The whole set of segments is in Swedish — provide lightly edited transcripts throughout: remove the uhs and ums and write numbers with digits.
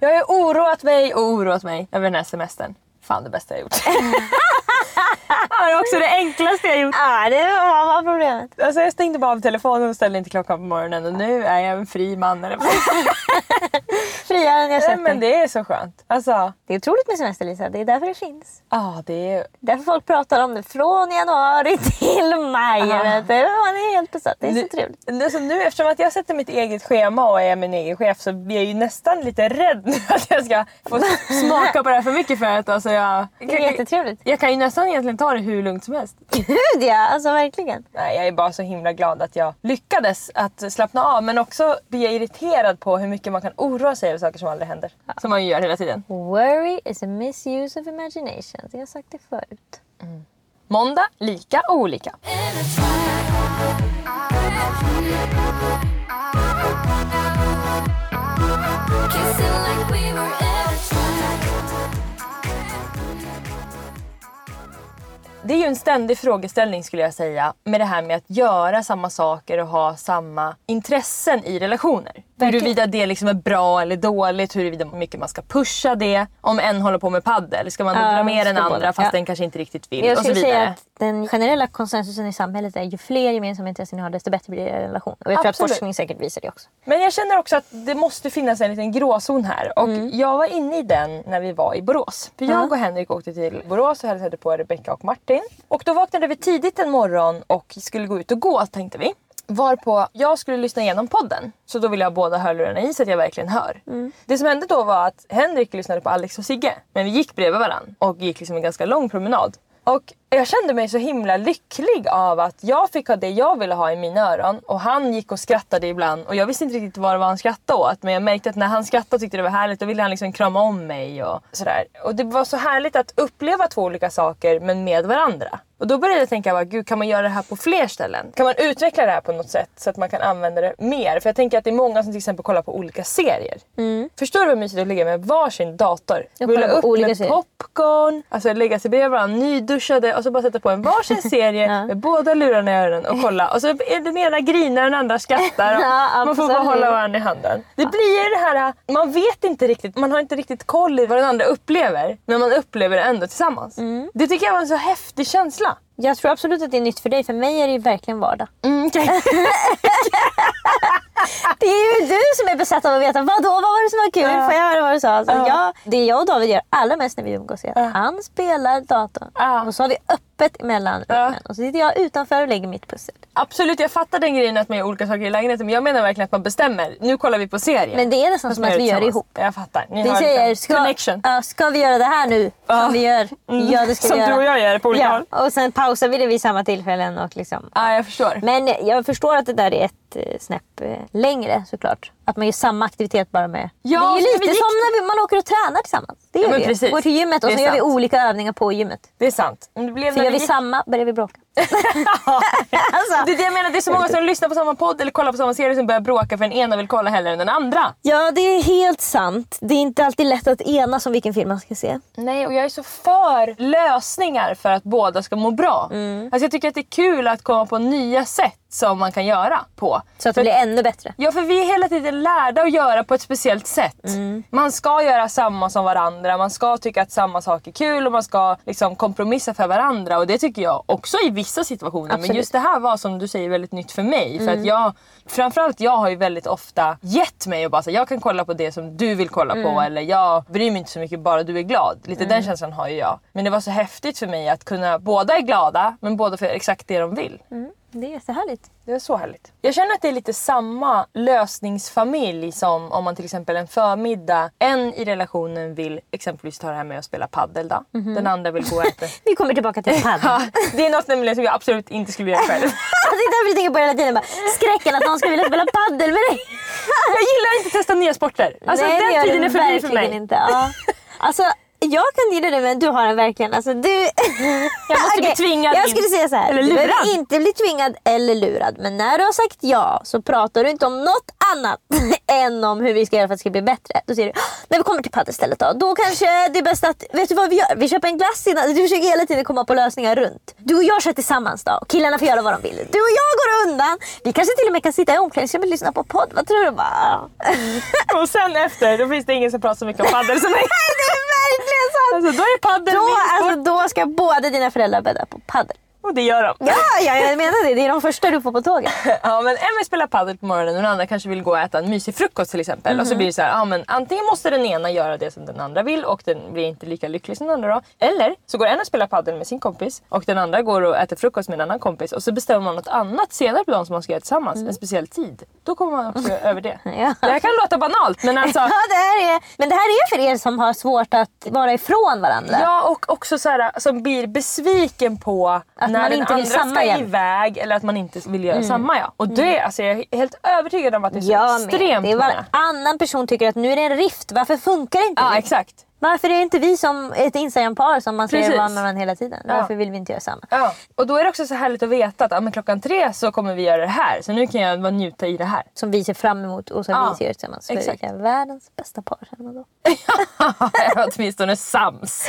Jag har oroat mig över den här semestern. Fan det bästa jag gjort. Ja, det är också det enklaste jag gjort. Ja, det var problemet. Alltså jag stängde bara av telefonen och ställde inte klockan på morgonen. Och nu är jag en fri man. Eller Friare än jag sett. men det är så skönt. Alltså, det är otroligt med semester, Lisa. Det är därför det finns. det är... Därför folk pratar om det från januari till maj. Vet du? Man är helt besatt. Det är så trevligt. Alltså nu, eftersom att jag sätter mitt eget schema och är min egen chef, så blir jag ju nästan lite rädd nu att jag ska få smaka på det här för mycket. För att alltså det är jättetrevligt. Jag kan ju nästan egentligen ta det hur lugnt som helst. Gud ja, alltså verkligen. Nej, jag är bara så himla glad att jag lyckades att slappna av. Men också blir jag irriterad på hur mycket man kan oroa sig över saker som aldrig händer. Som man ju gör hela tiden. Worry is a misuse of imagination. Jag har sagt det förut. Måndag, lika och olika. Det är ju en ständig frågeställning skulle jag säga, med det här med att göra samma saker och ha samma intressen i relationer. Huruvida det liksom är bra eller dåligt, huruvida mycket man ska pusha det. Om en håller på med paddel, ska man dra med den andra fast den kanske inte riktigt vill. Jag och så skulle vidare. säga att den generella konsensusen i samhället är ju fler gemensamma intressen ni har, desto bättre blir det en relation. Och jag tror att forskning säkert visar det också. Men jag känner också att det måste finnas en liten gråzon här. Och jag var inne i den när vi var i Borås. För jag och Henrik åkte till Borås och hälsade på Rebecca och Martin. Och då vaknade vi tidigt en morgon och skulle gå ut och gå, tänkte vi. Varpå jag skulle lyssna igenom podden. Så då ville jag ha båda hörlurarna i så att jag verkligen hör. Det som hände då var att Henrik lyssnade på Alex och Sigge. Men vi gick bredvid varann och gick liksom en ganska lång promenad. Och jag kände mig så himla lycklig av att jag fick ha det jag ville ha i mina öron. Och han gick och skrattade ibland. Och jag visste inte riktigt vad det var han skrattade åt. Men jag märkte att när han skrattade tyckte det var härligt. Då ville han liksom krama om mig och sådär. Och det var så härligt att uppleva två olika saker men med varandra. Och då började jag tänka, gud, kan man göra det här på fler ställen? Kan man utveckla det här på något sätt så att man kan använda det mer? För jag tänker att det är många som till exempel kollar på olika serier. Förstår du hur mysigt att ligga med varsin dator? Rulla upp med popcorn, alltså lägga sig bredvid varandra, nyduschade och så bara sätta på en varsin serie med båda lurarna i öronen och kolla. Och så är den ena grinar och den andra skrattar. Och man får bara hålla varandra i handen. Det blir det här, man vet inte riktigt, man har inte riktigt koll i vad den andra upplever. Men man upplever det ändå tillsammans. Det tycker jag var en så häftig känsla. Jag tror absolut att det är nytt för dig. För mig är det ju verkligen vardag. Okay. Det är ju du som är besatt av att veta vad var det som var kul. Får jag höra vad du sa? Alltså, det jag och David gör allra mest när vi umgås är att han spelar datorn. Och så har vi öppet emellan rummen. Och så sitter jag utanför och lägger mitt pussel. Absolut, jag fattar den grejen att man gör olika saker i lägenheten. Men jag menar verkligen att man bestämmer. Nu kollar vi på serien. Men det är nästan som att vi gör det ihop. Jag fattar. Vi säger, connection. Ska vi göra det här nu? Som vi gör. Ja, det ska som vi göra. du och jag gör på olika håll. Och sen pausar vi det vid samma tillfällen. Och liksom, ja, jag förstår. Men jag förstår att det där är ett snäpp längre såklart. Att man gör samma aktivitet bara med. Ja, det är ju lite som när man åker och tränar tillsammans. Det gör vi. Precis. Går till gymmet och så gör vi olika övningar på gymmet. Det är sant. För gör vi samma börjar vi bråka. Alltså. Det är det jag menar, det är så många som lyssnar på samma podd eller kollar på samma serie som börjar bråka för den ena vill kolla hellre än den andra. Ja, det är helt sant. Det är inte alltid lätt att enas om vilken film man ska se. Nej, och jag är så för lösningar för att båda ska må bra. Alltså jag tycker att det är kul att komma på nya sätt som man kan göra på. Så att det blir ännu bättre. Ja, för vi är hela tiden lärda att göra på ett speciellt sätt. Man ska göra samma som varandra. Man ska tycka att samma sak är kul och man ska liksom kompromissa för varandra. Och det tycker jag också i vissa situationer. Absolut. Men just det här var som du säger väldigt nytt för mig. För att framförallt jag har ju väldigt ofta gett mig och bara så jag kan kolla på det som du vill kolla på. Eller jag bryr mig inte så mycket, bara du är glad. Lite den känslan har ju jag. Men det var så häftigt för mig att kunna båda är glada men båda för exakt det de vill. Det är jättehärligt. Det är så härligt. Jag känner att det är lite samma lösningsfamilj som om man till exempel en förmiddag, en i relationen vill exempelvis ta det här med att spela paddel då. Den andra vill gå och äta. Vi kommer tillbaka till paddel. Ja, det är något nämligen som jag absolut inte skulle göra själv. Alltså det är därför jag tänker på hela tiden. Skräcken att någon skulle vilja spela paddel med dig. Jag gillar inte att testa nya sporter. Alltså nej, den tiden är förbi för mig. Inte. Ja. Alltså jag kan gilla det, men du har den verkligen. Alltså, du... Jag måste bli tvingad. Jag skulle säga så här. Eller du lurad. behöver inte bli tvingad eller lurad. Men när du har sagt ja så pratar du inte om något annat än om hur vi ska göra för att det ska bli bättre. Då säger du, när vi kommer till paddelstället då kanske det är bäst att, vet du vad vi gör? Vi köper en glass innan. Du försöker hela tiden komma på lösningar runt. Du och jag kör tillsammans då. Och killarna får göra vad de vill. Du och jag går undan. Vi kanske till och med kan sitta i omklädningsrummet och lyssna på podd. Vad tror du? Bara... Och sen efter, då finns det ingen som pratar så mycket om paddel som mig. Det är verkligen sant. Alltså då är paddel då ska båda dina föräldrar bädda på paddel. Och det gör de. Ja, jag menar det. Det är de första du får på tåget. Ja, men en vill spela paddel på morgonen och den andra kanske vill gå och äta en mysig frukost till exempel. Och så blir det så här, ja men antingen måste den ena göra det som den andra vill och den blir inte lika lycklig som den andra då. Eller så går en och spelar paddel med sin kompis och den andra går och äter frukost med en annan kompis. Och så bestämmer man något annat senare på dagen som man ska göra tillsammans, en speciell tid. Då kommer man också över det. Ja. Det här kan låta banalt, men alltså... Ja, men det här är för er som har svårt att vara ifrån varandra. Ja, och också så här, som blir besviken på att när man den inte vill andra samma ska igen. iväg eller att man inte vill göra samma. Ja. Och det, alltså, jag är helt övertygad om att det är så extremt det är många. annan person tycker att nu är det en rift. Varför funkar inte Ja, det? exakt. Varför är inte vi som ett Instagram-par som man Precis. ser varandra hela tiden? Varför vill vi inte göra samma? Ja. Och då är det också så härligt att veta att men klockan 3 så kommer vi göra det här. Så nu kan jag bara njuta i det här. Som vi ser fram emot och som vi ser tillsammans. För exakt. vi är världens bästa par. Då. Åtminstone sams.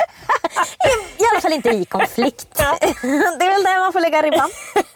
I alla fall inte i konflikt. Det är väl där man får lägga ribban.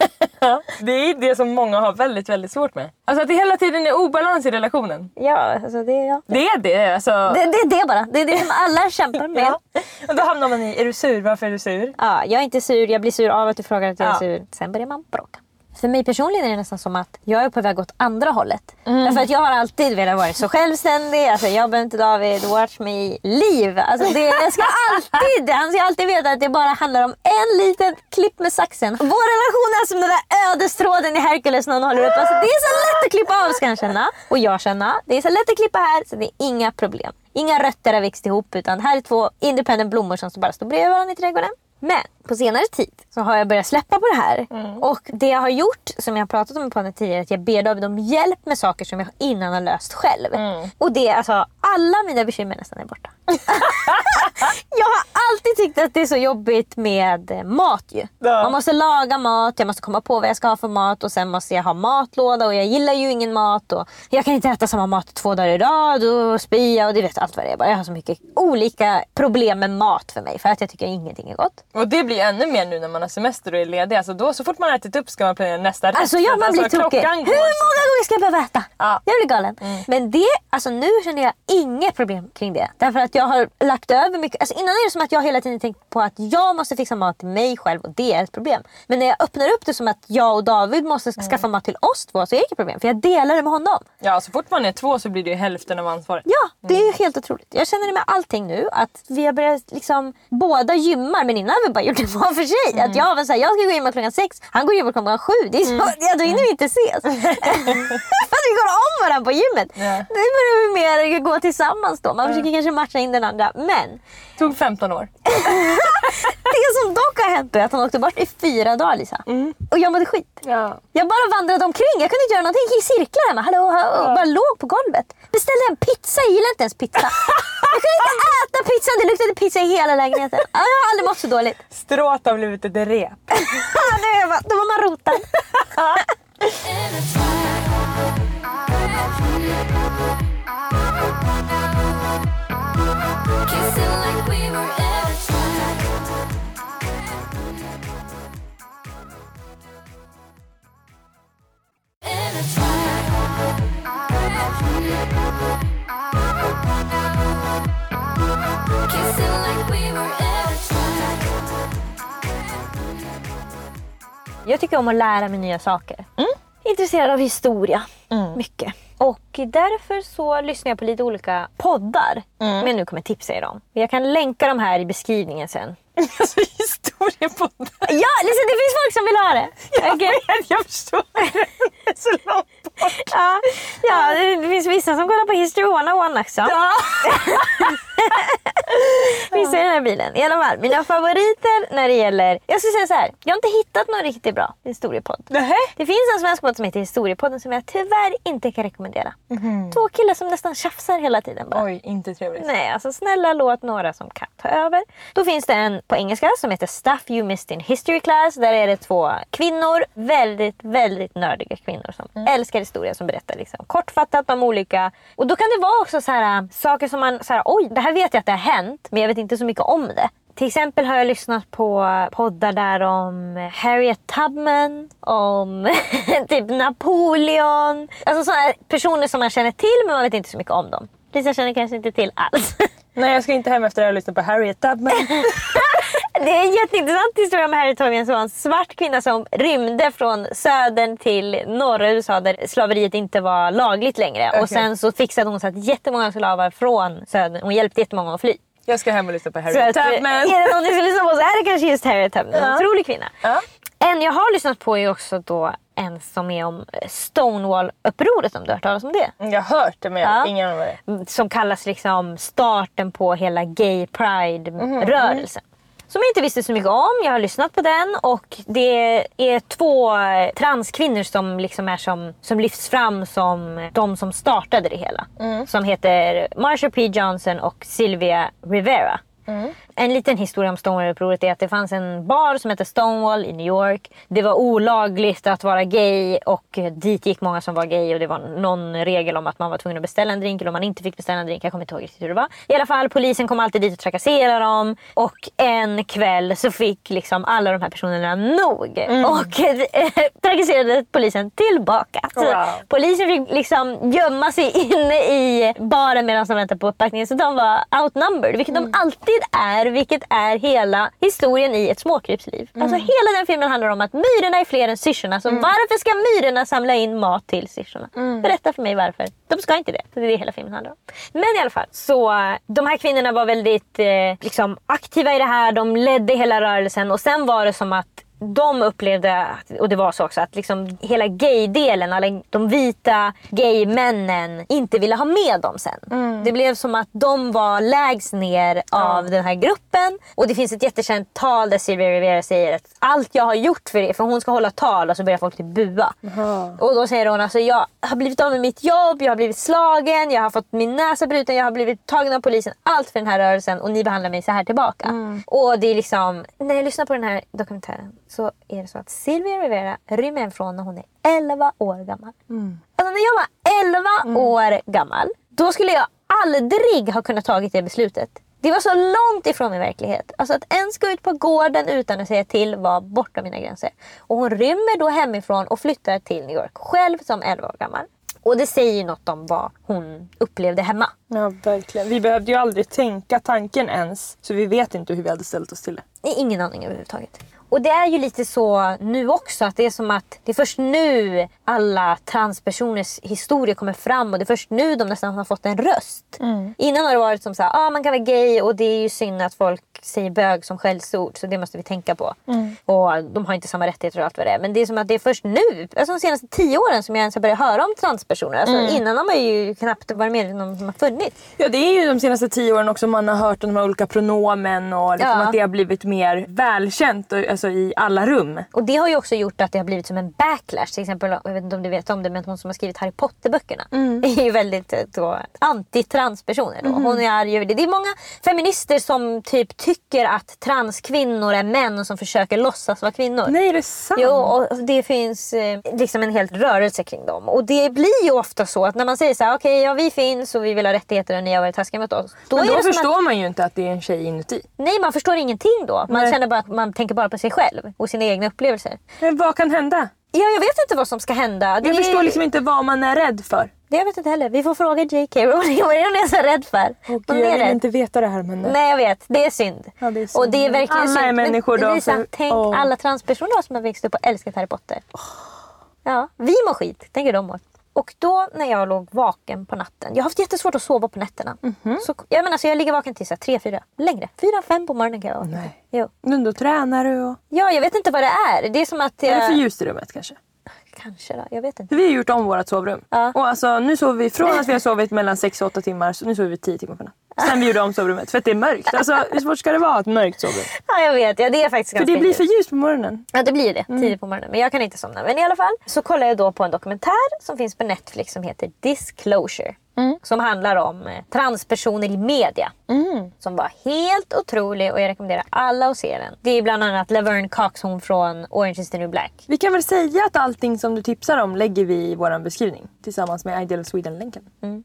Det är det som många har väldigt, väldigt svårt med. Alltså att det hela tiden är obalans i relationen. Ja, alltså det är jag. Det är det. Alltså... Det är det bara. Det är det som alla kämpar med. Ja. Och då hamnar man i, är du sur? Varför är du sur? Ja, jag är inte sur. Jag blir sur av att du frågar att jag är sur. Sen börjar man bråka. För mig personligen är det nästan som att jag är på väg åt andra hållet. Därför att jag har alltid velat vara så självständig. Alltså, jag behöver inte David watch me liv. Alltså, han ska alltid veta att det bara handlar om en liten klipp med saxen. Vår relation är som den där ödestråden i Hercules när hon håller upp. Alltså, det är så lätt att klippa av, ska han känna. Och jag känna. Det är så lätt att klippa här, så det är inga problem. Inga rötter har växt ihop, utan här är 2 independent blommor som bara står bredvid varandra i trädgården. Men på senare tid så har jag börjat släppa på det här. Och det jag har gjort, som jag har pratat om på den tidigare, att jag ber David om hjälp med saker som jag innan har löst själv. Och det är alltså, alla mina bekymmer nästan är borta. Jag har alltid tyckt att det är så jobbigt med mat ju. Ja. Man måste laga mat, jag måste komma på vad jag ska ha för mat och sen måste jag ha matlåda och jag gillar ju ingen mat och jag kan inte äta samma mat 2 dagar i rad och spya och det vet allt vad det är. Jag har så mycket olika problem med mat för mig för att jag tycker ingenting är gott. Och det blir ännu mer nu när man har semester och är ledig. Alltså då, så fort man har ätit upp ska man planera nästa rätt. Alltså man blir tokig. Hur många gånger ska jag behöva äta? Ja. Jag blir galen. Men det, alltså nu känner jag inget problem kring det. Därför att jag har lagt över mycket. Alltså innan är det som att jag hela tiden tänkt på att jag måste fixa mat till mig själv och det är ett problem. Men när jag öppnar upp det som att jag och David måste skaffa mat till oss 2 så är det inget problem. För jag delar det med honom. Ja, så fort man är 2 så blir det ju hälften av ansvaret. Ja, det är ju helt otroligt. Jag känner det med allting nu. Att vi har börjat liksom, båda gymmar. Men innan har vi bara gjort det var för sig. Att jag var så här, jag ska gå gymma klockan 6. Han går gymma klockan 7. Det är så, då hinner vi inte ses. För att vi går om varandra på gymmet. Ja. Nu börjar vi mer gå tillsammans då. Man försöker kanske matcha in den andra. Men Tog 15 år. det som dock har hänt är att han åkte bort i 4 dagar, Lisa. Och jag mådde skit. Ja. Jag bara vandrade omkring. Jag kunde inte göra någonting. Jag gick i cirklar hemma. Hallå. Bara låg på golvet. Beställde en pizza. Jag gillar inte ens pizza. Jag kunde inte äta pizzan. Det luktade pizza i hela lägenheten. Jag har aldrig mått så dåligt. Strået har blivit ett rep. Då var man rotad. Jag tycker om att lära mig nya saker. Intresserad av historia. Mycket. Och därför så lyssnar jag på lite olika poddar. Men nu kommer jag tipsa er om. Jag kan länka dem här i beskrivningen sen. Alltså historiepoddar. Ja, liksom, det finns folk som vill ha det. Okay. Jag förstår. Det är så långt bort. Ja, det finns vissa som kollar på History 101 också. Ja. Vissa är den här bilen. I alla fall, mina favoriter när det gäller... Jag ska säga så här, jag har inte hittat någon riktigt bra historiepodd. Nähä? Det finns en svensk podd som heter Historiepodden som jag tyvärr inte kan rekommendera. 2 killar som nästan tjafsar hela tiden bara. Oj, inte trevligt. Nej, alltså snälla låt några som kan ta över. Då finns det en på engelska som heter Stuff You Missed in History Class. Där är det 2 kvinnor, väldigt, väldigt nördiga kvinnor som älskar historia, som berättar liksom kortfattat om olika. Och då kan det vara också så här saker som man så här, oj, det här vet jag att det har hänt, men jag vet inte så mycket om det. Till exempel har jag lyssnat på poddar där om Harriet Tubman, om typ Napoleon. Alltså sådana personer som man känner till, men man vet inte så mycket om dem. Lisa känner kanske inte till alls. Nej, jag ska inte hem efter att jag har lyssnat på Harriet Tubman. Det är en jätteintressant historia om Harriet Tubman, som var en svart kvinna som rymde från södern till norra USA där slaveriet inte var lagligt längre. Okay. Och sen så fixade hon så att jättemånga slavar från södern. Hon hjälpte jättemånga att fly. Jag ska hem och lyssna på Harriet Tubman. Är det någon ni ska lyssna på så är det kanske just Harriet Tubman. En otrolig kvinna. Ja. En jag har lyssnat på är också då en som är om Stonewall-upproret, om du har hört talas om det. Jag har hört det, men jag har ingen aning om det. Som kallas liksom starten på hela gay pride-rörelsen. Som jag inte visste så mycket om. Jag har lyssnat på den och det är 2 transkvinnor som liksom är som lyfts fram som de som startade det hela. Som heter Marsha P. Johnson och Sylvia Rivera. En liten historia om Stonewall-upproret är att det fanns en bar som heter Stonewall i New York. Det var olagligt att vara gay och dit gick många som var gay, och det var någon regel om att man var tvungen att beställa en drink eller om man inte fick beställa en drink. Jag kommer inte ihåg riktigt hur det var. I alla fall, polisen kom alltid dit och trakasserade dem, och en kväll så fick liksom alla de här personerna nog och trakasserade polisen tillbaka. Så polisen fick liksom gömma sig inne i baren medan de väntade på uppbackningen, så de var outnumbered, vilket de alltid är, vilket är hela historien i ett småkrypsliv. Alltså hela den filmen handlar om att myrorna är fler än syrsorna. Så varför ska myrorna samla in mat till syrsorna? Berätta för mig varför. De ska inte det. Det är det hela filmen handlar om. Men i alla fall, så de här kvinnorna var väldigt liksom aktiva i det här. De ledde hela rörelsen, och sen var det som att de upplevde, och det var så också, att liksom hela gay-delen, alla de vita gay-männen inte ville ha med dem sen. Det blev som att de var lägst ner av den här gruppen. Och det finns ett jättekänt tal där Sylvia Rivera säger att allt jag har gjort för er, för hon ska hålla tal och så börjar folk typ bua. Och då säger hon alltså, jag har blivit av med mitt jobb, jag har blivit slagen, jag har fått min näsa bruten, jag har blivit tagen av polisen, allt för den här rörelsen, och ni behandlar mig så här tillbaka. Och det är liksom, när jag lyssnar på den här dokumentären så är det så att Sylvia Rivera rymmer från när hon är 11 år gammal. Alltså när jag var 11 år gammal, då skulle jag aldrig ha kunnat tagit det beslutet. Det var så långt ifrån min verklighet. Alltså att ens gå ut på gården utan att säga till var bortom mina gränser. Och hon rymmer då hemifrån och flyttar till New York själv som 11 år gammal. Och det säger ju något om vad hon upplevde hemma. Ja, verkligen. Vi behövde ju aldrig tänka tanken ens. Så vi vet inte hur vi hade ställt oss till det. Ingen aning överhuvudtaget. Och det är ju lite så nu också, att det är som att det är först nu alla transpersoners historia kommer fram, och det är först nu de nästan har fått en röst. Innan har det varit som så här, man kan vara gay, och det är ju synd att folk säger bög som skällsord, så det måste vi tänka på. Och de har inte samma rättigheter och allt vad det är. Men det är som att det är först nu, alltså de senaste 10 åren, som jag ens har börjat höra om transpersoner. Alltså innan har man ju knappt varit med om som har funnits. Ja, det är ju de senaste 10 åren också man har hört om de här olika pronomen, och liksom att det har blivit mer välkänt, alltså i alla rum. Och det har ju också gjort att det har blivit som en backlash. Till exempel, jag vet inte om du vet om det, men hon som har skrivit Harry Potter-böckerna är ju väldigt anti-transpersoner. Hon är arg över det. Det är många feminister som typ tycker att transkvinnor är män som försöker låtsas vara kvinnor. Nej, det är sant. Jo, och det finns liksom en helt rörelse kring dem. Och det blir ju ofta så att när man säger så här, okej, vi finns och vi vill ha rättigheter och ni har varit taskiga mot oss. Men då förstår man ju inte att det är en tjej inuti. Nej, man förstår ingenting då. Man känner bara att man tänker bara på sig själv och sina egna upplevelser. Men vad kan hända? Ja, jag vet inte vad som ska hända. Jag förstår liksom inte vad man är rädd för. Det jag vet inte heller. Vi får fråga J.K. Rowling vad är så rädd för. Jag vill inte veta det här, men... Nej, jag vet. Det är synd. Ja, det är synd. Och det är verkligen alla synd. Är människor men Lisa, tänk alla transpersoner som har växt upp och älskat Harry Potter. Ja, vi mår skit. Tänker de mår. Och då när jag låg vaken på natten. Jag har haft jättesvårt att sova på nätterna. Så, jag ligger vaken till 3-4. Längre. 4-5 på morgonen kan jag vara. Nej. Jo. Men då tränar du och... Ja, jag vet inte vad det är. Det är som att... Är det för ljust i rummet kanske? Kanske då, jag vet inte. Vi har gjort om vårt sovrum. Ja. Och alltså, nu sover vi från att vi har sovit mellan 6 och 8 timmar. Så nu sover vi 10 timmar på natten. sen vi gjorde om sovrummet. För att det är mörkt. Alltså hur svårt ska det vara ett mörkt sovrum? Ja, jag vet. Ja, det är faktiskt för det blir för ljust på morgonen. Ja, det blir det. Tidigt på morgonen. Men jag kan inte somna. Men i alla fall så kollar jag då på en dokumentär som finns på Netflix som heter Disclosure. Som handlar om transpersoner i media. Som var helt otrolig och jag rekommenderar alla att se den. Det är bland annat Laverne Cox, hon från Orange is the New Black. Vi kan väl säga att allting som du tipsar om lägger vi i vår beskrivning. Tillsammans med Ideal Sweden-länken.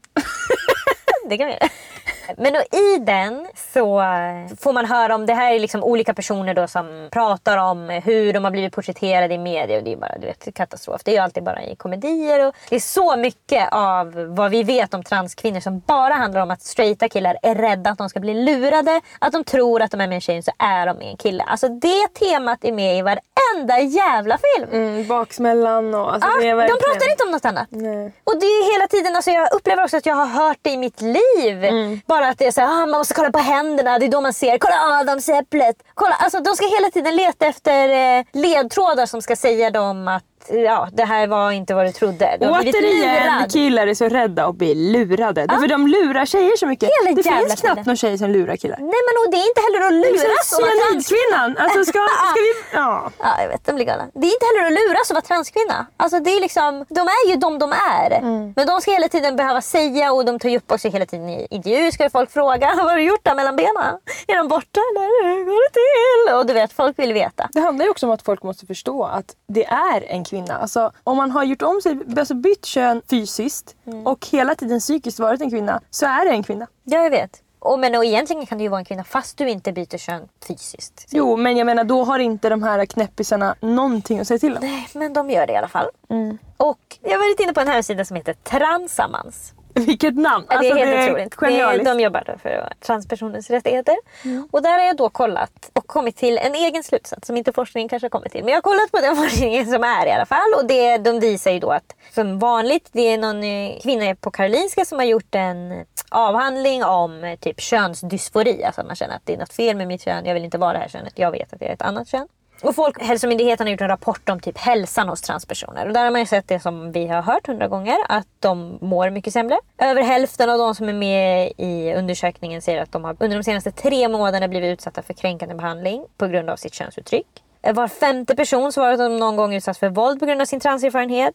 Det kan vi göra. Men i den så får man höra om det här är liksom olika personer då som pratar om hur de har blivit porträtterade i media och det är bara katastrof. Det är ju alltid bara i komedier och det är så mycket av vad vi vet om transkvinnor som bara handlar om att straighta killar är rädda att de ska bli lurade, att de tror att de är med en tjej så är de med en kille. Alltså det temat är med i varenda jävla film. Baksmällan och alltså, det är verkligen... De pratar inte om något annat. Nej. Och det är hela tiden, alltså jag upplever också att jag har hört det i mitt liv. Bara att det är så här, man måste kolla på händerna, det är då man ser, kolla adamsäpplet. Kolla, alltså de ska hela tiden leta efter ledtrådar som ska säga dem att ja, det här var inte vad du trodde. Du har blivit lurad. Killar är så rädda att bli lurade. Därför de lurar tjejer så mycket. Hela det finns knappt tiden. någon tjej som lurar killar. Nej, men och det är inte heller att luras som transkvinnan. Alltså ska vi... Ja, jag vet, de blir galna. Det är inte heller att luras som att transkvinna. Alltså det är liksom, de är ju de är. Men de ska hela tiden behöva säga och de tar ju upp också hela tiden i intervjuer. Ska folk fråga, vad har du gjort där mellan benen? Är de borta eller hur går det till? Och du vet, folk vill veta. Det handlar ju också om att folk måste förstå att det är en kvinna. Alltså, om man har gjort om sig, alltså bytt kön fysiskt och hela tiden psykiskt varit en kvinna, så är det en kvinna. Ja, jag vet. Och egentligen kan du ju vara en kvinna fast du inte byter kön fysiskt. Jo, men jag menar då har inte de här knäppisarna någonting att säga till om. Nej, men de gör det i alla fall. Och jag har varit inne på en hemsida som heter Transamans. Vilket namn! Ja, det är helt otroligt. Genialiskt. De jobbar för transpersoners rättigheter. Och där har jag då kollat och kommit till en egen slutsats som inte forskningen kanske har kommit till. Men jag har kollat på den forskningen som är i alla fall. Och de visar ju då att som vanligt, det är någon kvinna på Karolinska som har gjort en avhandling om typ könsdysfori. Alltså man känner att det är något fel med mitt kön. Jag vill inte vara det här könet. Jag vet att jag är ett annat kön. Och Folkhälsomyndigheten har gjort en rapport om typ hälsan hos transpersoner. Och där har man ju sett det som vi har hört 100 gånger. Att de mår mycket sämre. Över hälften av de som är med i undersökningen säger att de har under de senaste 3 månaderna blivit utsatta för kränkande behandling på grund av sitt könsuttryck. Var 5:e person svarar att de någon gång utsatts för våld på grund av sin transerfarenhet.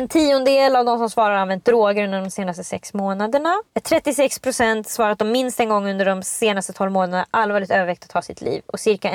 1/10 av de som svarar har använt droger under de senaste 6 månaderna. 36% svarar att de minst en gång under de senaste 12 månaderna allvarligt övervägt att ta sitt liv. Och cirka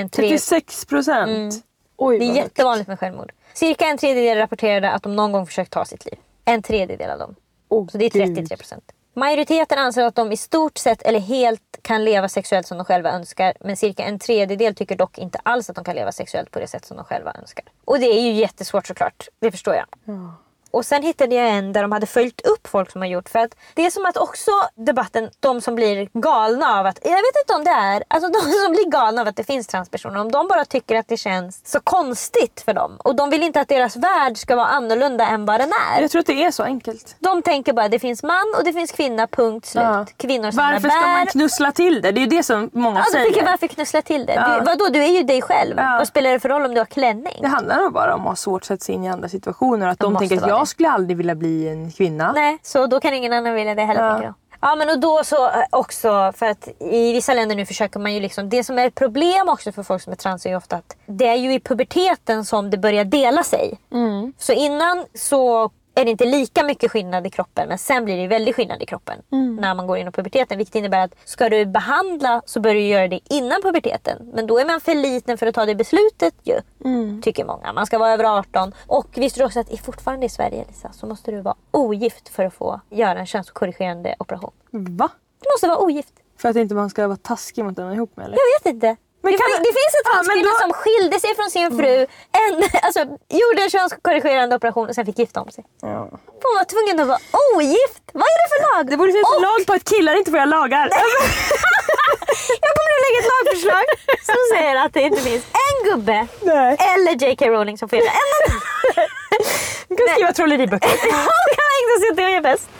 36%? Oj, det är jättevanligt med självmord. Cirka 1/3 rapporterade att de någon gång försökt ta sitt liv. 1/3 av dem. Så det är 33%. Majoriteten anser att de i stort sett eller helt kan leva sexuellt som de själva önskar. Men cirka 1/3 tycker dock inte alls att de kan leva sexuellt på det sätt som de själva önskar. Och det är ju jättesvårt såklart. Det förstår jag. Och sen hittade jag en där de hade följt upp folk som har gjort. För att det är som att också debatten, de som blir galna av att, jag vet inte om det är, alltså de som blir galna av att det finns transpersoner, om de bara tycker att det känns så konstigt för dem. Och de vill inte att deras värld ska vara annorlunda än vad den är. Jag tror att det är så enkelt. De tänker bara, det finns man och det finns kvinna, punkt slut. Ja. Kvinnor som varför ska man knussla till det? Det är ju det som många säger. Tycker, varför knussla till det? Vadå, du är ju dig själv. Vad spelar det för roll om du har klänning? Det handlar nog bara om att ha svårt att sätta sig in i andra situationer. Att de tänker att jag skulle aldrig vilja bli en kvinna. Nej, så då kan ingen annan vilja det heller, tänker jag. Ja, men och då så också, för att i vissa länder nu försöker man ju liksom, det som är ett problem också för folk som är trans är ju ofta att det är ju i puberteten som det börjar dela sig. Så innan så är det inte lika mycket skillnad i kroppen, men sen blir det väldigt skillnad i kroppen när man går in i puberteten, vilket innebär att ska du behandla så bör du göra det innan puberteten, men då är man för liten för att ta det beslutet ju, tycker många. Man ska vara över 18 och visste du också att fortfarande i Sverige, Lisa, så måste du vara ogift för att få göra en könskorrigerande operation. Va? Du måste vara ogift. För att inte man ska vara taskig mot den ihop med, eller? Jag vet inte. Det finns en transkvinna som skilde sig från sin fru, gjorde en könskorrigerande operation och sen fick gifta om sig. Hon var tvungen att vara ogift. Vad är det för lag? Det borde finnas en lag på att killar inte får göra lagar. Jag kommer att lägga ett lagförslag som säger att det inte finns en gubbe eller J.K. Rowling som får göra en. Du kan skriva trolleriböcker. Hon kan ägna sig åt det och är bäst.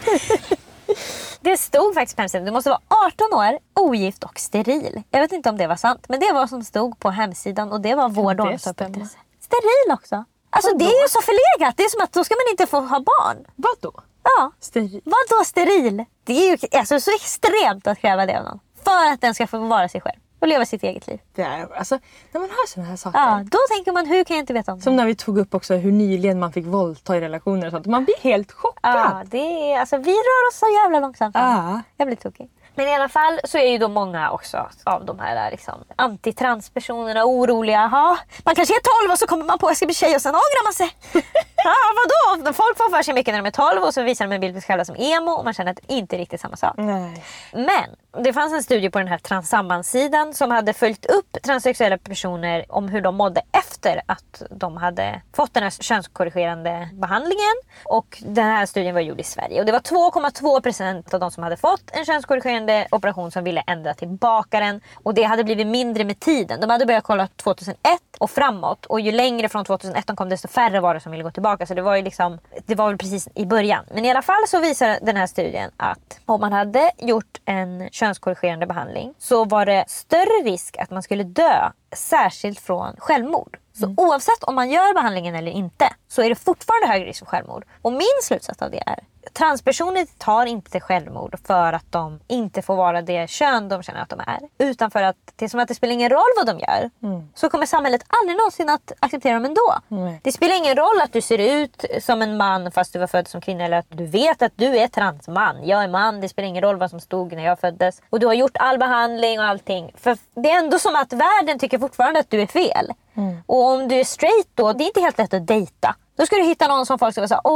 Det stod faktiskt på hemsidan. Du måste vara 18 år, ogift och steril. Jag vet inte om det var sant, men det var vad som stod på hemsidan och det var vård och omsorg. Steril också. Alltså det är ju så förlegat. Det är som att då ska man inte få ha barn. Vadå? Ja. Steril. Vadå steril? Det är ju alltså så extremt att kräva det av någon. för att den ska få vara sig själv och leva sitt eget liv. Det är, alltså, när man hör såna här saker. Ja, då tänker man, hur kan jag inte veta om det? Som när vi tog upp också hur nyligen man fick våldta i relationer och sånt. Man blir helt chockad. Ja, det är, alltså, vi rör oss så jävla långsamt. Ja. Jag blir tokig. Men i alla fall så är ju då många också av de här liksom, antitranspersonerna oroliga. Ja, man kanske är 12 och så kommer man på att jag ska bli tjej och sen ångrar man sig. Ja, vadå? Folk får för sig mycket när de är 12 och så visar de en bild på sig själva som emo och man känner att det inte är riktigt samma sak. Nej. Men det fanns en studie på den här transsammansidan som hade följt upp transsexuella personer om hur de mådde efter att de hade fått den här könskorrigerande behandlingen. Och den här studien var gjord i Sverige. Och det var 2,2% av de som hade fått en könskorrigerande operation som ville ändra tillbaka den. Och det hade blivit mindre med tiden. De hade börjat kolla 2001 och framåt. Och ju längre från 2001 de kom desto färre var det som ville gå tillbaka. Så det var ju liksom, det var väl precis i början. Men i alla fall så visar den här studien att om man hade gjort en könskorrigerande behandling så var det större risk att man skulle dö, särskilt från självmord. Så oavsett om man gör behandlingen eller inte så är det fortfarande högre risk för självmord. Och min slutsats av det är transpersoner tar inte självmord för att de inte får vara det kön de känner att de är. Utan för att det är som att det spelar ingen roll vad de gör. Så kommer samhället aldrig någonsin att acceptera dem ändå. Det spelar ingen roll att du ser ut som en man fast du var född som kvinna. Eller att du vet att du är transman. Jag är man, det spelar ingen roll vad som stod när jag föddes. Och du har gjort all behandling och allting. För det är ändå som att världen tycker fortfarande att du är fel. Och om du är straight då, det är inte helt lätt att dejta. Då ska du hitta någon som folk ska säga,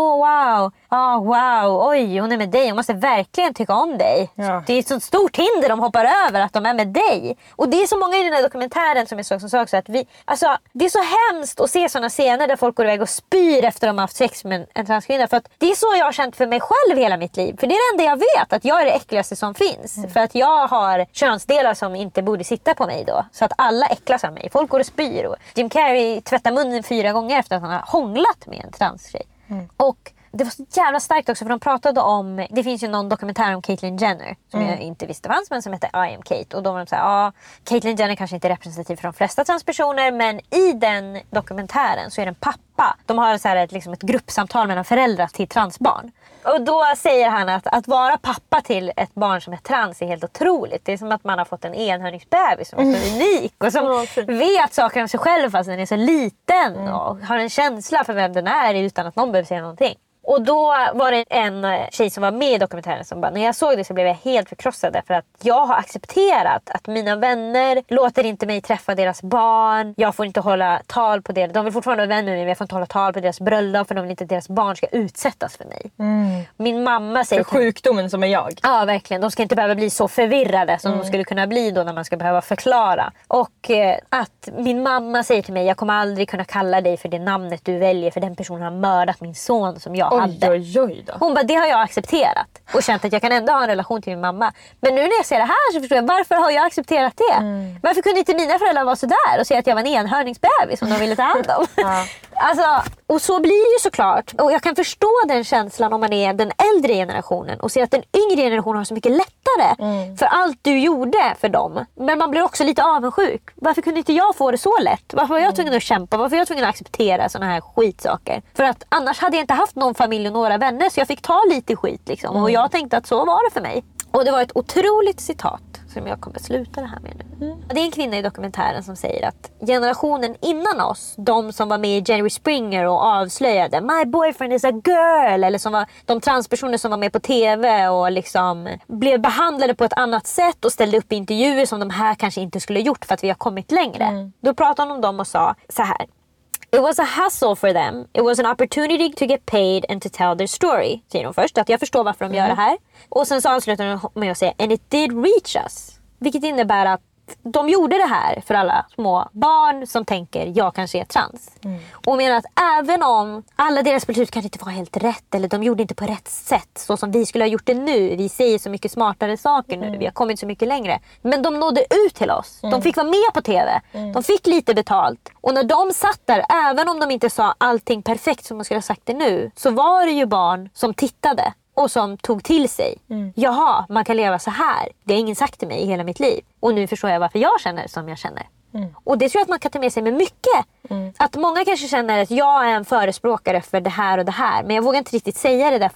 wow, oj, hon är med dig. Hon måste verkligen tycka om dig. Ja. Det är ett så stort hinder de hoppar över att de är med dig. Och det är så många i den här dokumentären som jag såg som sa också att det är så hemskt att se sådana scener där folk går iväg och spyr efter att de har haft sex med en transkvinna. För att det är så jag har känt för mig själv hela mitt liv. För det är det enda jag vet, att jag är det äckligaste som finns. För att jag har könsdelar som inte borde sitta på mig då. Så att alla äcklas av mig. Folk går och spyr. Och Jim Carrey tvättar munnen 4 gånger efter att han har hånglat med en transtjej. Och det var så jävla starkt också för de pratade om, det finns ju någon dokumentär om Caitlyn Jenner som jag inte visste fanns men som heter I am Kate. Och då var de såhär, Caitlyn Jenner kanske inte är representativ för de flesta transpersoner men i den dokumentären så är det en pappa. De har så här ett gruppsamtal mellan föräldrar till transbarn. Och då säger han att vara pappa till ett barn som är trans är helt otroligt. Det är som att man har fått en enhörningsbebis som är så unik och som vet saker om sig själv fast den är så liten och har en känsla för vem den är utan att någon behöver säga någonting. Och då var det en tjej som var med i dokumentären som bara, när jag såg det så blev jag helt förkrossad för att jag har accepterat att mina vänner låter inte mig träffa deras barn. Jag får inte hålla tal på det. De vill fortfarande vara vänner med mig men jag får inte hålla tal på deras bröllop för de vill inte att deras barn ska utsättas för mig. Min mamma säger... För sjukdomen som är jag. Ja, verkligen. De ska inte behöva bli så förvirrade som de skulle kunna bli då när man ska behöva förklara. Och att min mamma säger till mig, jag kommer aldrig kunna kalla dig för det namnet du väljer för den personen har mördat min son som jag hade. Oj då. Hon bara, det har jag accepterat. Och känt att jag kan ändå ha en relation till min mamma. Men nu när jag ser det här så förstår jag, varför har jag accepterat det? Varför kunde inte mina föräldrar vara så där och säga att jag var en enhörningsbebis som de ville ta hand om? Alltså, och så blir det ju såklart. Och jag kan förstå den känslan om man är den äldre generationen och ser att den yngre generationen har så mycket lättare för allt du gjorde för dem. Men man blir också lite avundsjuk. Varför kunde inte jag få det så lätt? Varför var jag tvungen att kämpa? Varför var jag tvungen att acceptera såna här skitsaker? För att annars hade jag inte haft någon familj och några vänner så jag fick ta lite skit liksom. Och jag tänkte att så var det för mig. Och det var ett otroligt citat som jag kommer att sluta det här med nu. Det är en kvinna i dokumentären som säger att generationen innan oss, de som var med i Jerry Springer och avslöjade My boyfriend is a girl, eller som var de transpersoner som var med på tv och liksom blev behandlade på ett annat sätt och ställde upp i intervjuer som de här kanske inte skulle gjort för att vi har kommit längre. Då pratade hon om dem och sa så här: It was a hustle for them. It was an opportunity to get paid and to tell their story. Säger de först, att jag förstår varför de gör det här. Och sen så avslutar de med att säga and it did reach us. Vilket innebär att de gjorde det här för alla små barn som tänker jag kanske är trans. Och menar att även om alla deras beslut kanske inte var helt rätt eller de gjorde inte på rätt sätt så som vi skulle ha gjort det nu. Vi säger så mycket smartare saker nu. Vi har kommit så mycket längre. Men de nådde ut till oss. De fick vara med på tv. De fick lite betalt. Och när de satt där, även om de inte sa allting perfekt som de skulle ha sagt det nu, så var det ju barn som tittade. Och som tog till sig. Jaha, man kan leva så här. Det har ingen sagt till mig i hela mitt liv. Och nu förstår jag varför jag känner som jag känner. Och det tror jag att man kan ta med sig med mycket. Att många kanske känner att jag är en förespråkare för det här och det här. Men jag vågar inte riktigt säga det därför att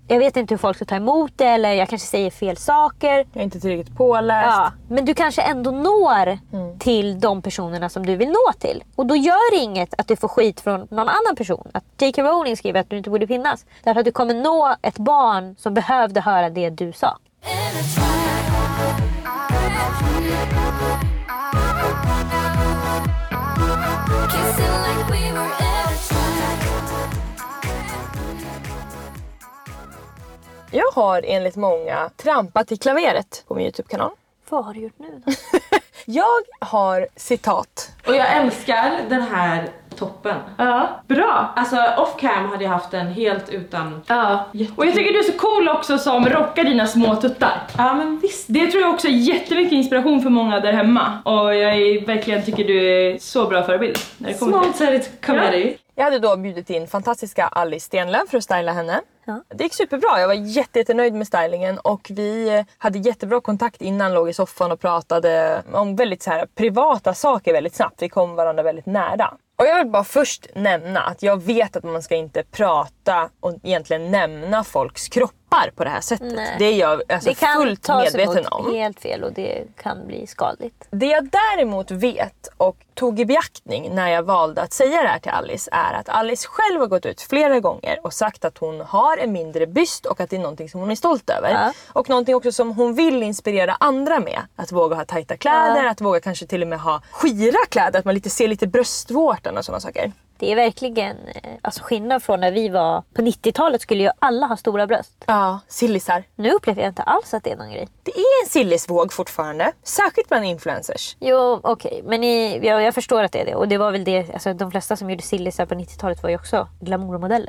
jag vet inte hur folk ska ta emot det, eller jag kanske säger fel saker. Jag är inte tillräckligt påläst. Ja, men du kanske ändå når till de personerna som du vill nå till. Och då gör det inget att du får skit från någon annan person. Att J.K. Rowling skriver att du inte borde finnas. Därför att du kommer nå ett barn som behövde höra det du sa. Jag har enligt många trampat i klaveret på min YouTube-kanal. Vad har du gjort nu då? Jag har citat. Och jag älskar den här toppen. Ja, bra. Alltså off-cam hade jag haft den helt utan... Ja. Och jag tycker du är så cool också som rockar dina små tuttar. Ja, men visst. Det tror jag också är jättemycket inspiration för många där hemma. Och verkligen tycker du är så bra förebild. När det kommer Small-sided comedy. Ja. Jag hade då bjudit in fantastiska Alice Stenlöf för att styla henne. Ja. Det gick superbra, jag var jättenöjd med stylingen och vi hade jättebra kontakt innan, låg i soffan och pratade om väldigt så här privata saker väldigt snabbt. Vi kom varandra väldigt nära. Och jag vill bara först nämna att jag vet att man ska inte prata och egentligen nämna folks kroppar på det här sättet. Nej. Det är jag alltså det kan fullt medveten om. Helt fel och det kan bli skadligt. Det jag däremot vet och tog i beaktning när jag valde att säga det här till Alice är att Alice själv har gått ut flera gånger och sagt att hon har en mindre byst och att det är någonting som hon är stolt över. Ja. Och någonting också som hon vill inspirera andra med. Att våga ha tajta kläder, att våga kanske till och med ha skira kläder, att man ser lite bröstvårtan och sådana saker. Det är verkligen alltså skillnad från när vi var på 90-talet skulle ju alla ha stora bröst. Ja, sillisar. Nu upplever jag inte alls att det är någon grej. Det är en sillisvåg fortfarande, särskilt bland influencers. Jo, okej. Men jag förstår att det är det. Och det var väl det, alltså de flesta som gjorde sillisar på 90-talet var ju också glamourmodeller.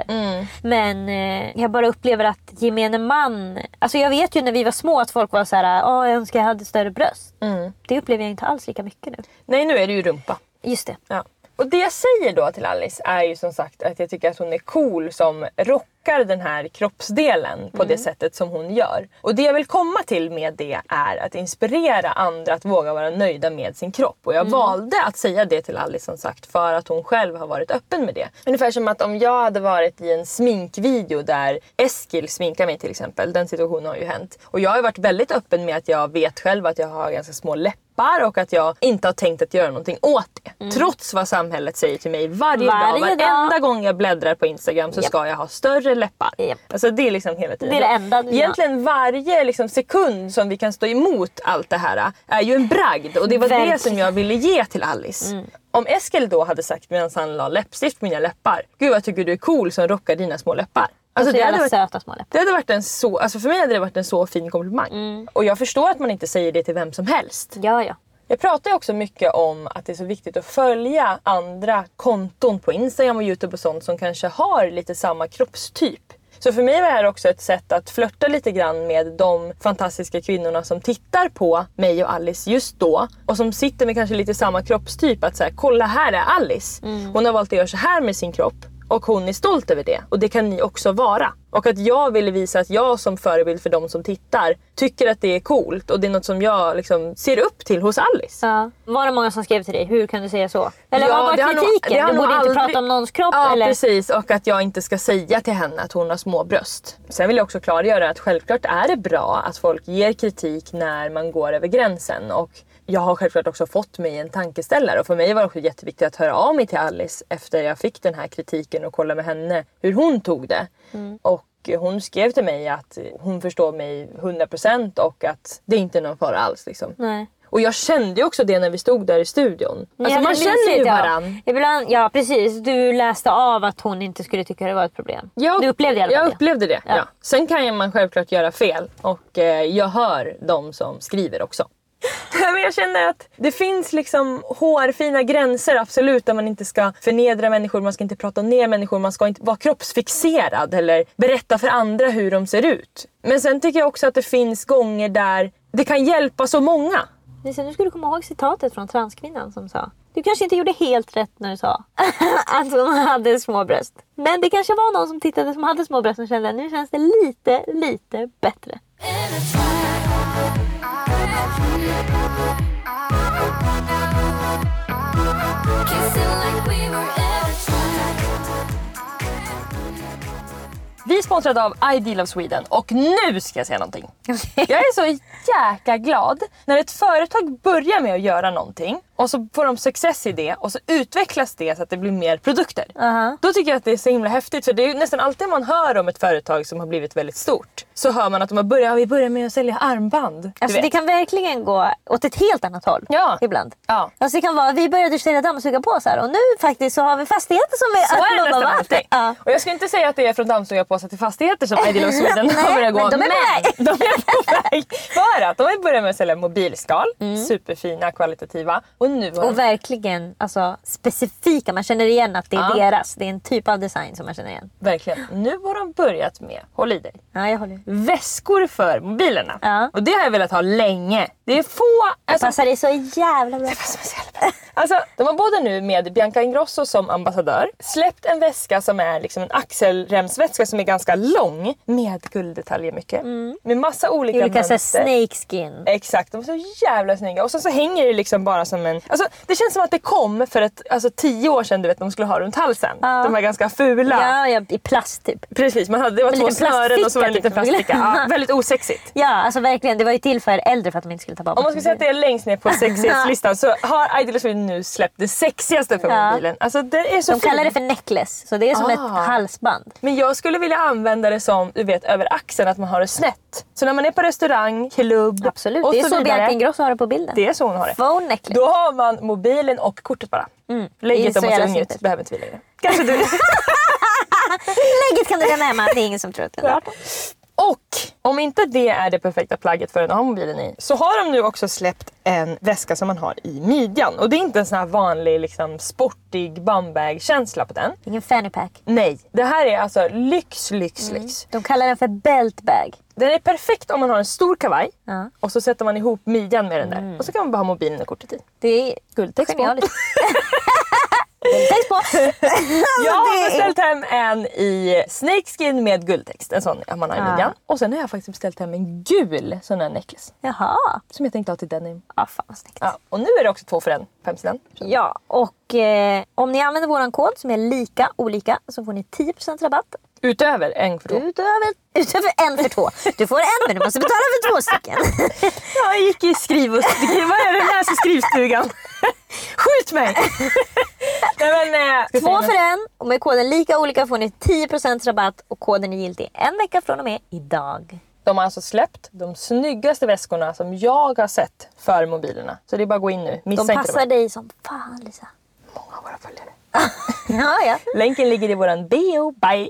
Men jag bara upplever att gemene man... Alltså jag vet ju när vi var små att folk var så här, jag önskar jag hade större bröst. Det upplever jag inte alls lika mycket nu. Nej, nu är det ju rumpa. Just det. Ja. Och det jag säger då till Alice är ju som sagt att jag tycker att hon är cool som rockar den här kroppsdelen på det sättet som hon gör. Och det jag vill komma till med det är att inspirera andra att våga vara nöjda med sin kropp. Och jag valde att säga det till Alice som sagt för att hon själv har varit öppen med det. Ungefär som att om jag hade varit i en sminkvideo där Eskil sminkar mig till exempel. Den situationen har ju hänt. Och jag har varit väldigt öppen med att jag vet själv att jag har ganska små läppar och att jag inte har tänkt att göra någonting åt det. Trots vad samhället säger till mig varje dag. Varenda gång jag bläddrar på Instagram så ska jag ha större läppar. Alltså det är liksom hela tiden. Det är det enda du egentligen varje liksom sekund som vi kan stå emot allt det här är ju en bragd. Och det var det som jag ville ge till Alice. Om Eskil då hade sagt medan han la läppstift på mina läppar: Gud, jag tycker du är cool som rockar dina små läppar. Alltså det hade varit söta små läppar. Det hade varit alltså för mig hade det varit en så fin komplimang. Och jag förstår att man inte säger det till vem som helst. Ja. Jag pratar ju också mycket om att det är så viktigt att följa andra konton på Instagram och YouTube och sånt som kanske har lite samma kroppstyp. Så för mig var det här också ett sätt att flirta lite grann med de fantastiska kvinnorna som tittar på mig och Alice just då. Och som sitter med kanske lite samma kroppstyp. Att säga, kolla här är Alice. Hon har valt att göra så här med sin kropp. Och hon är stolt över det. Och det kan ni också vara. Och att jag ville visa att jag som förebild för de som tittar tycker att det är coolt. Och det är något som jag liksom ser upp till hos Alice. Ja. Var det många som skrev till dig? Hur kan du säga så? Eller vad var kritiken? Du borde inte prata om någons kropp? Ja, eller? Precis. Och att jag inte ska säga till henne att hon har små bröst. Sen vill jag också klargöra att självklart är det bra att folk ger kritik när man går över gränsen. Och jag har självklart också fått mig en tankeställare. Och för mig var det också jätteviktigt att höra av mig till Alice efter jag fick den här kritiken och kolla med henne hur hon tog det. Och hon skrev till mig att hon förstår mig 100% och att det inte är någon fara alls. Liksom. Nej. Och jag kände ju också det när vi stod där i studion. Alltså man känner ju varann. Ibland, ja, precis. Du läste av att hon inte skulle tycka det var ett problem. Du upplevde det? Jag upplevde det, ja. Sen kan man självklart göra fel. Och jag hör de som skriver också. Men jag känner att det finns liksom hårfina gränser absolut där man inte ska förnedra människor, man ska inte prata ner människor, man ska inte vara kroppsfixerad eller berätta för andra hur de ser ut. Men sen tycker jag också att det finns gånger där det kan hjälpa så många. Nu skulle du komma ihåg citatet från transkvinnan som sa: du kanske inte gjorde helt rätt när du sa att hon hade små bröst. Men det kanske var någon som tittade som hade små bröst och kände att nu känns det lite bättre. Vi är sponsrade av Ideal of Sweden och nu ska jag säga någonting. Jag är så jäkla glad när ett företag börjar med att göra någonting och så får de success i det och så utvecklas det så att det blir mer produkter. Då tycker jag att det är så himla häftigt, för det är nästan alltid man hör om ett företag som har blivit väldigt stort. Så hör man att vi börjar med att sälja armband. Alltså det kan verkligen gå åt ett helt annat håll ibland. Ja. Alltså det kan vara, vi började sälja dammsugarpåsar och nu faktiskt så har vi fastigheter som är så är det nästan alltid. Ja. Och jag ska inte säga att det är från dammsugarpåsar till fastigheter som Ideal of Sweden har börjat gå. Men de är på väg. För att de har börjat med att sälja mobilskal. Superfina, kvalitativa. Och nu har och verkligen alltså, specifika. Man känner igen att det är deras. Det är en typ av design som man känner igen. Verkligen. Nu har de börjat med, håll i dig. Ja, jag håller. Väskor för mobilerna. Ja. Och det har jag velat ha länge. Det är få... Det passar dig så jävla bra. Det passar mig så jävla bra. Alltså, de har både nu med Bianca Ingrosso som ambassadör släppt en väska som är liksom en axelremsväska som är ganska lång med gulddetaljer mycket. Med massa olika mönster. Snakeskin. Exakt, de är så jävla snygga. Och så hänger det liksom bara som en... Alltså, det känns som att det kom för 10 år sedan, du vet, de skulle ha runt halsen. De är ganska fula. Ja, i plast typ. Precis, det var 2 snören och så var det en liten plasticka. Väldigt osexigt. Ja, alltså verkligen. Det var ju till för äldre för att de inte skulle ta bort. Om man ska säga att det är längst ner på sexighetslistan så har Ideal of Sweden nu släppt det sexigaste för mobilen. Alltså, det är så de kallar det för necklace, så det är som ett halsband. Men jag skulle vilja använda det som, du vet, över axeln, att man har det snett. Så när man är på restaurang, klubb absolut. och det är så vidare, Bianca Ingrosso har det på bilden. Det är så hon har det. Phone necklace. Då har man mobilen och kortet bara. Lägget om man ser ung ut. Behöver inte vi längre. Kanske du. Lägget kan du lämna hemma. Det är ingen som tror att det är. Och om inte det är det perfekta plagget för att ha mobilen i, så har de nu också släppt en väska som man har i midjan. Och det är inte en sån här vanlig liksom, sportig bumbag-känsla på den. Ingen fanny pack. Nej, det här är alltså lyx. De kallar den för beltbag. Den är perfekt om man har en stor kavaj och så sätter man ihop midjan med den där. Och så kan man bara ha mobilen och kortet i. Det är guldtext på. Guldtext på. Jag har beställt hem en i snakeskin med guldtext. En sån man har i midjan. Och sen har jag faktiskt beställt hem en gul sån här necklace. Jaha. Som jag tänkte ha till denim. Ja, fan vad snyggt. Ja, och nu är det också 2 för en på hemsidan. Ja, och om ni använder våran kod som är lika olika så får ni 10% rabatt. Utöver 1 för 2. Utöver 1 för 2. Du får en, men du måste betala för 2 stycken. Jag gick i vad är det här i skrivstugan? Skjut mig! Nej, men, 2 för en, och med koden lika olika får ni 10% rabatt och koden är giltig en vecka från och med idag. De har alltså släppt de snyggaste väskorna som jag har sett för mobilerna. Så det är bara att gå in nu. Missa de inte passar dig som fan, Lisa. Många av våra följare. Ja. Länken ligger i våran bio. Bye!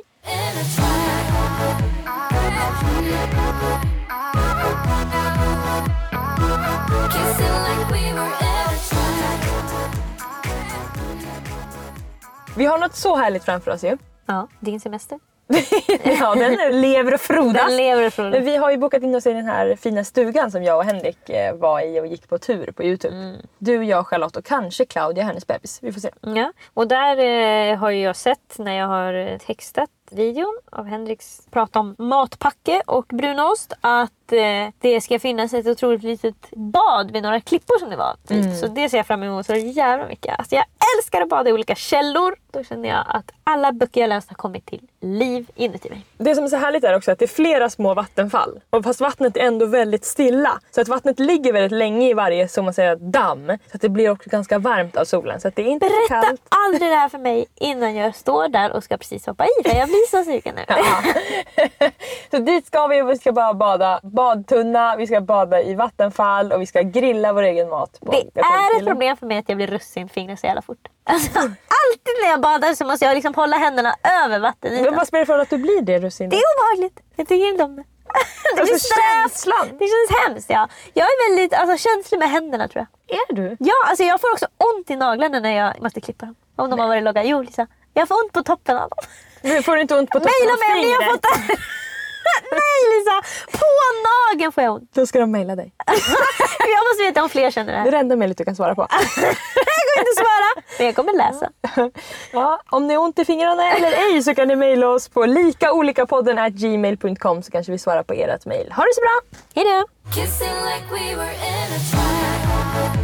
Vi har något så härligt framför oss ju. Ja, din semester. Ja, den lever och frodas. Men vi har ju bokat in oss i den här fina stugan som jag och Henrik var i och gick på tur på YouTube. Du, jag, Charlotte och kanske Claudia, hennes bebis. Vi får se. Ja, och där har jag sett när jag har textat videon av Henriks prata om matpacke och brunost att det ska finnas ett otroligt litet bad vid några klippor som det var. Så det ser jag fram emot så jävla mycket. Alltså jag älskar att bada i olika källor. Då känner jag att alla böcker jag läst har kommit till liv inuti mig. Det som är så härligt är också att det är flera små vattenfall. Och fast vattnet är ändå väldigt stilla. Så att vattnet ligger väldigt länge i varje, som man säger, damm. Så att det blir också ganska varmt av solen. Så att det är inte berätta kallt. Aldrig det här för mig innan jag står där och ska precis hoppa i. För jag blir så sugen nu. Så dit ska vi och vi ska bara bada badtunna. Vi ska bada i vattenfall och vi ska grilla vår egen mat. Det är ett problem för mig att jag blir russinfingrar så jävla fort. Alltså, alltid när jag badar så måste jag liksom hålla händerna över vattenytan. Men vad spelar det för att du blir det, russin? Det är obehagligt. Jag tycker inte om det. Det blir känslan. Det känns hemskt, ja. Jag är väldigt känslig med händerna, tror jag. Är du? Ja, alltså jag får också ont i naglarna när jag måste klippa dem. Om de har varit låga. Jo, Lisa. Jag får ont på toppen av dem. Nu får du inte ont på toppen Maila av mig om ni har fått det. Nej, Lisa. På nageln får jag ont. Då ska de mejla dig. Jag måste veta om fler känner det här. Det är det enda mejlet du kan svara på. Jag kommer inte svara, men jag kommer läsa. Ja, om ni har ont i fingrarna eller ej så kan ni mejla oss på likaolikapodden@gmail.com så kanske vi svarar på ert mejl. Ha det så bra! Hej då! Kissing like we were in a twilight.